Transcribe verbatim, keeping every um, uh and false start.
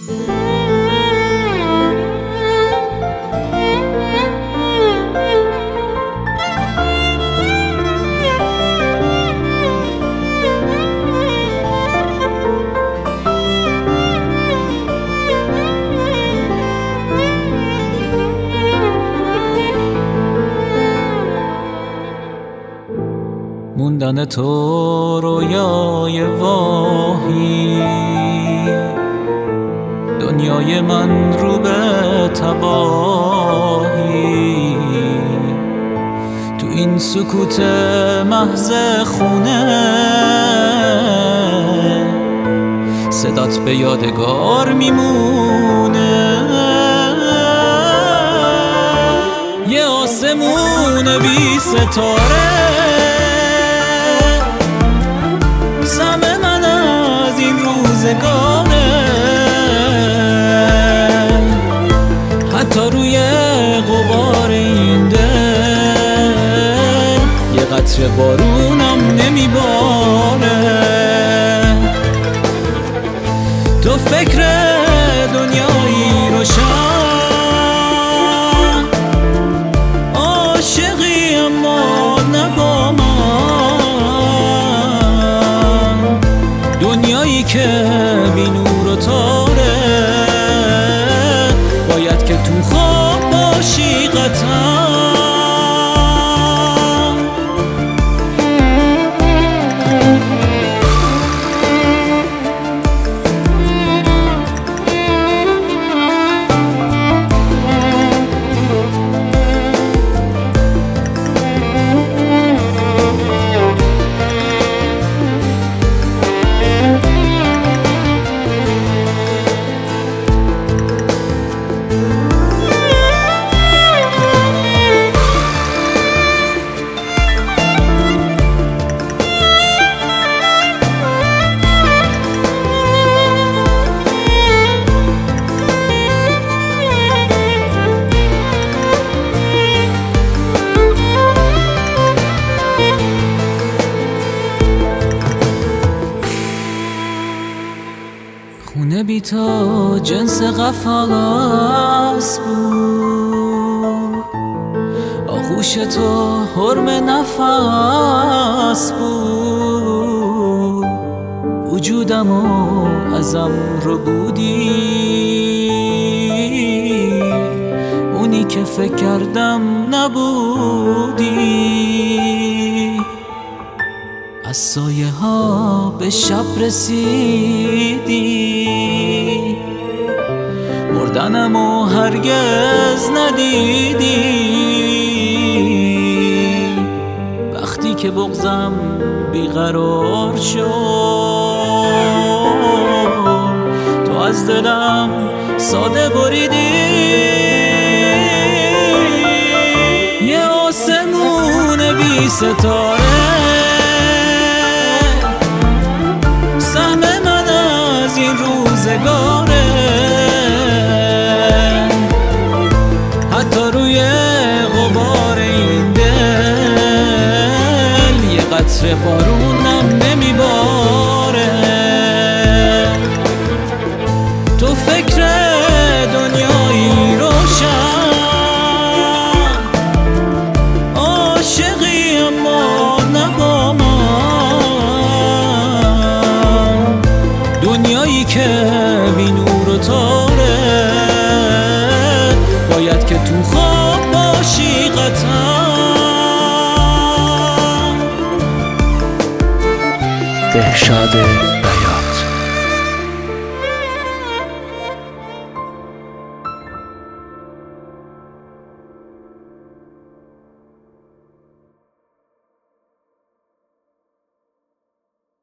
موندن تو رویای واهی، دنیای من رو به تباهی، تو این سکوت محض خونه صدات به یادگار میمونه. یه آسمون بی ستاره سم من از این روزگاره، حتی روی غبار این دل یه قطره بارونم نمیباره. تو فکر دنیایی روشن، عاشقی اما نه با من، دنیایی که بی نور و تاره باید که تو خواب باشی قطعا. خونه بی تو جنس قفس بود، آغوش تو حرم نفس بود، وجودمو ازم رو بودی، اونی که فکر کردم نبودی. از سایه ها به شب رسیدی، مردنمو هرگز ندیدی. وقتی که بغضم بیقرار شد، تو از دلم ساده بریدی. یه آسمون بی ستاره سهم من از این روزگاره، حتی روی غبار این دل یه قطره بارونم نمیباره. تو فکر دنیایی روشن، عاشقی اما نه با من، دنیایی که بی نور و تاره باید که تو خواب باشی قطعا. بهشاد